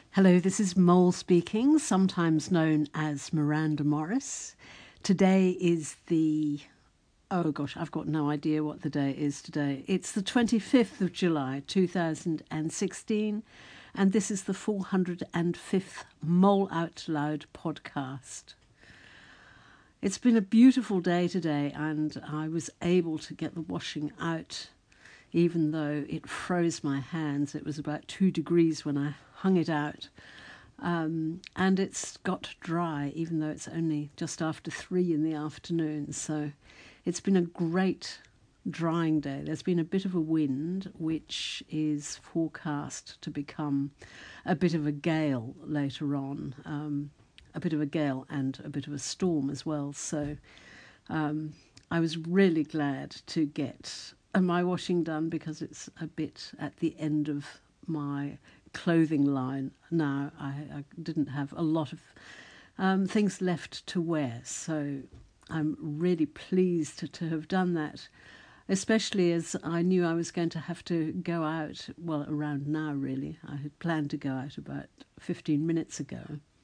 Hello, this is Mole speaking, sometimes known as Miranda Morris. Today is oh gosh, I've got no idea what the day is today. It's the 25th of July, 2016, and this is the 405th Mole Out Loud podcast. It's been a beautiful day today, and I was able to get the washing out, even though it froze my hands. It was about 2 degrees when I hung it out. And it's got dry, even though it's only just after 3 in the afternoon. So it's been a great drying day. There's been a bit of a wind, which is forecast to become a bit of a gale later on. A bit of a gale and a bit of a storm as well. So I was really glad to get my washing done, because it's a bit at the end of my clothing line now. I didn't have a lot of things left to wear, so I'm really pleased to have done that, especially as I knew I was going to have to go out, well, around now really. I had planned to go out about 15 minutes ago,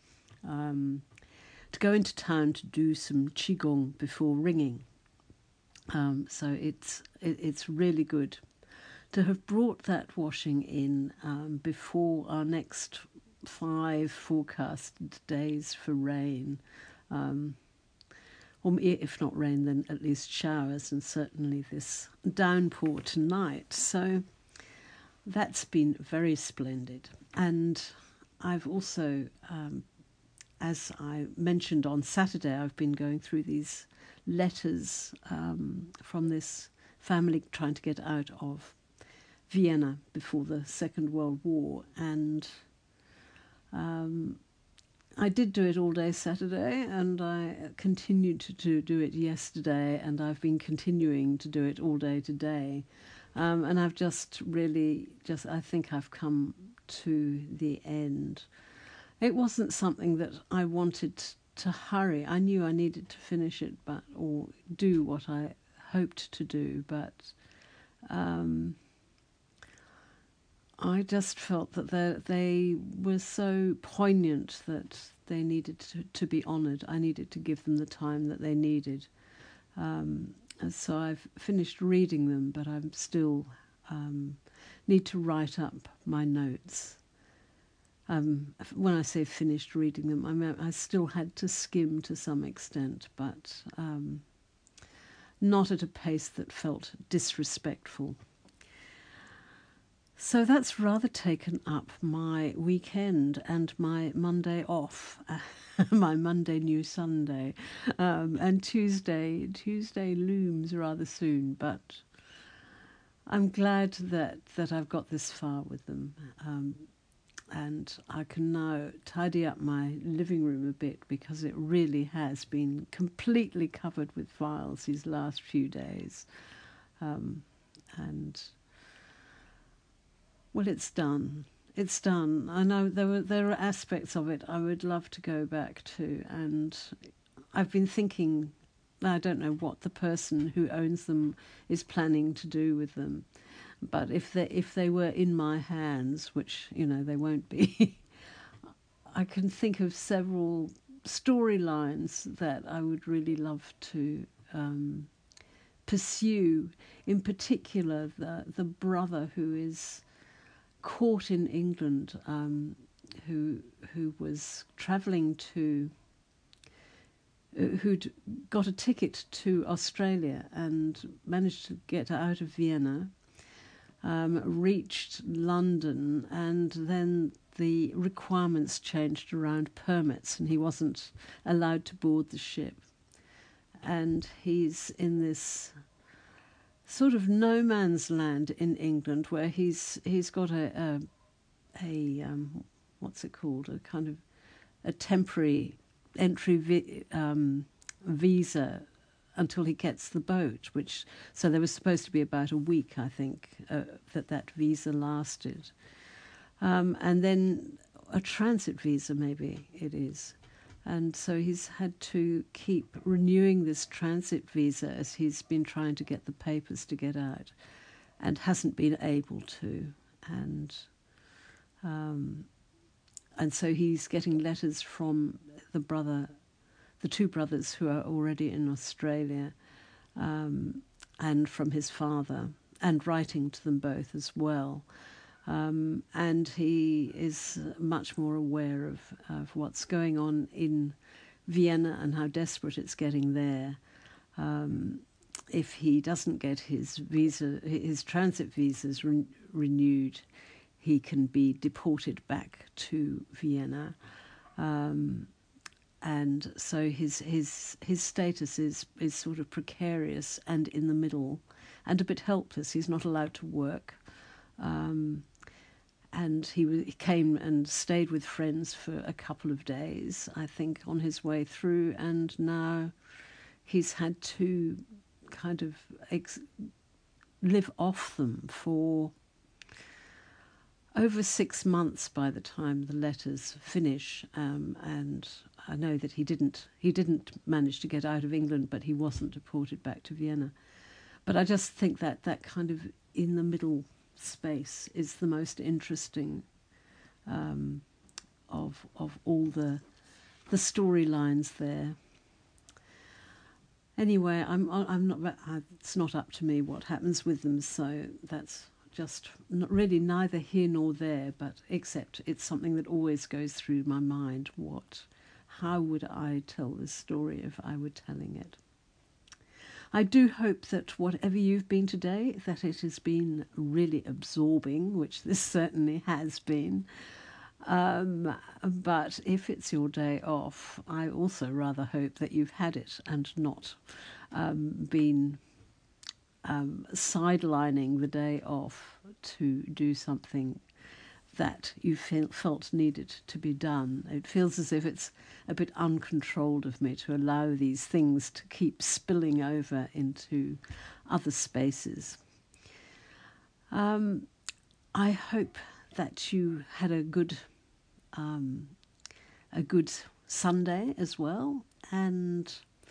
to go into town to do some qigong before ringing. So it's really good to have brought that washing in before our next 5 forecasted days for rain. Or if not rain, then at least showers, and certainly this downpour tonight. So that's been very splendid. And I've also, as I mentioned on Saturday, I've been going through these letters from this family trying to get out of Vienna before the Second World War, and I did do it all day Saturday, and I continued to do it yesterday, and I've been continuing to do it all day today, and I've I think I've come to the end. It wasn't something that I wanted to hurry. I knew I needed to finish it, or do what I hoped to do, but I just felt that they were so poignant that they needed to be honoured. I needed to give them the time that they needed. So I've finished reading them, but I'm still need to write up my notes. When I say finished reading them, I mean I still had to skim to some extent, but not at a pace that felt disrespectful. So that's rather taken up my weekend and my Monday off, my Monday new Sunday, and Tuesday looms rather soon. But I'm glad that I've got this far with them, and I can now tidy up my living room a bit, because it really has been completely covered with files these last few days, and. Well, it's done. It's done. I know there are aspects of it I would love to go back to, and I've been thinking, I don't know what the person who owns them is planning to do with them, but if they were in my hands, which they won't be, I can think of several storylines that I would really love to pursue. In particular, the brother who is caught in England, who was travelling who'd got a ticket to Australia and managed to get out of Vienna, reached London, and then the requirements changed around permits, and he wasn't allowed to board the ship. And he's in this sort of no man's land in England, where he's got a what's it called, a kind of a temporary entry visa until he gets the boat, so there was supposed to be about a week, I think, that visa lasted, and then a transit visa maybe it is. And so he's had to keep renewing this transit visa as he's been trying to get the papers to get out, and hasn't been able to. And And so he's getting letters from the two brothers who are already in Australia, and from his father, and writing to them both as well. And he is much more aware of what's going on in Vienna and how desperate it's getting there. If he doesn't get his transit visas renewed, he can be deported back to Vienna. And so his status is sort of precarious and in the middle, and a bit helpless. He's not allowed to work. And he came and stayed with friends for a couple of days, I think, on his way through, and now he's had to kind of live off them for over 6 months by the time the letters finish. And I know that he didn't manage to get out of England, but he wasn't deported back to Vienna. But I just think that kind of in the middle space is the most interesting of all the storylines there. Anyway, I'm not. It's not up to me what happens with them, so that's just not really neither here nor there. But except it's something that always goes through my mind. How would I tell this story if I were telling it? I do hope that whatever you've been today, that it has been really absorbing, which this certainly has been. But if it's your day off, I also rather hope that you've had it and not been sidelining the day off to do something that you felt needed to be done. It feels as if it's a bit uncontrolled of me to allow these things to keep spilling over into other spaces. I hope that you had a good Sunday as well, and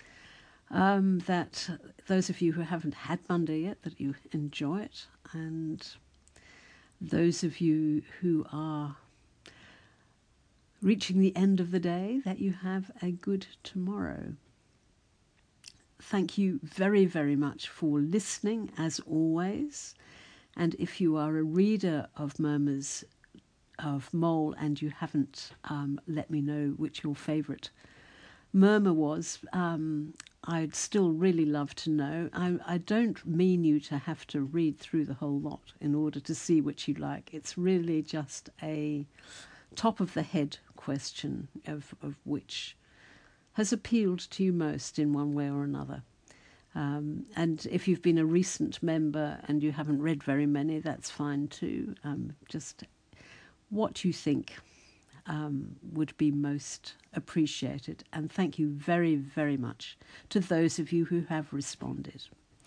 that those of you who haven't had Monday yet, that you enjoy it, and those of you who are reaching the end of the day, that you have a good tomorrow. Thank you very, very much for listening, as always. And if you are a reader of Murmurs of Mole and you haven't let me know which your favourite murmur was, I'd still really love to know. I don't mean you to have to read through the whole lot in order to see which you like. It's really just a top-of-the-head question of which has appealed to you most in one way or another. And if you've been a recent member and you haven't read very many, that's fine too. Just what you think would be most appreciated. And thank you very, very much to those of you who have responded.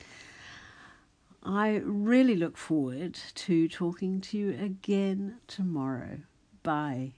I really look forward to talking to you again tomorrow. Bye.